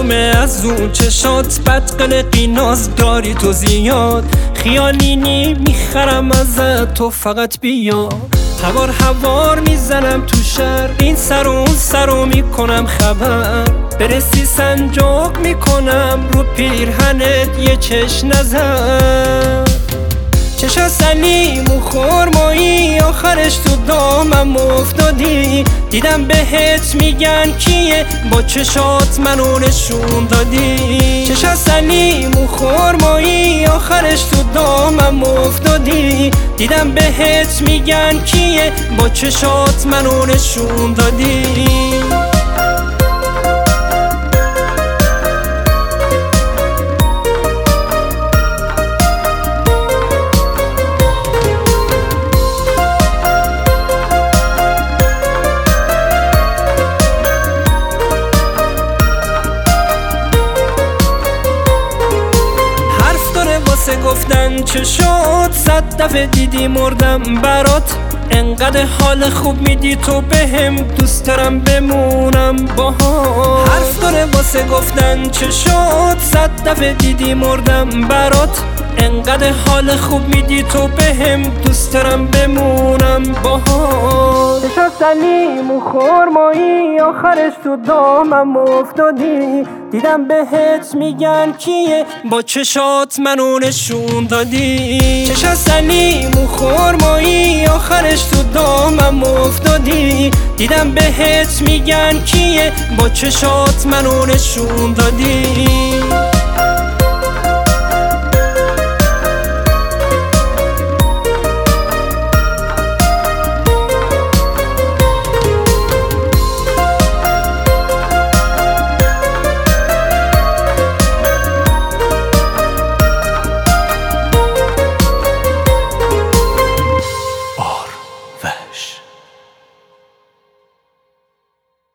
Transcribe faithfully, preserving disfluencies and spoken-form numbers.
معلومه از اون چشات بدقلقی ناز داری تو زیاد. خیالینی میخرم ازت تو فقط بیا. هوار هوار میزنم تو شهر، این سر و اون سر رو میکنم خبر. برسی سنجاق میکنم رو پیرهنت یه چش نظر. چشا سلیم و خرمایی آخرش تو دامم افتادی. دیدم بهت میگن کیه با چشات منو نشون دادی. چشا سلیم و خرمایی آخرش تو دامم افتادی. دیدم بهت میگن کیه با چشات منو نشون دادی. واسه گفتن چه شد، صد دفعه دیدی مردم برات. انقدر حال خوب میدی تو بهم، دوست دارم بمونم باهات. حرف داره واسه گفتن چه شد، صد دفعه دیدی مردم برات. انقدر حال خوب میدی تو بهم، دوست دارم بمونم باهات. چشا سلیم و خرمایی آخرش تو دامم افتادی. دیدم بهت میگن کیه با چشات منو نشون دادی. چشا سلیم و خرمایی آخرش تو دامم افتادی. دیدم بهت میگن کیه با چشات منو نشون دادی.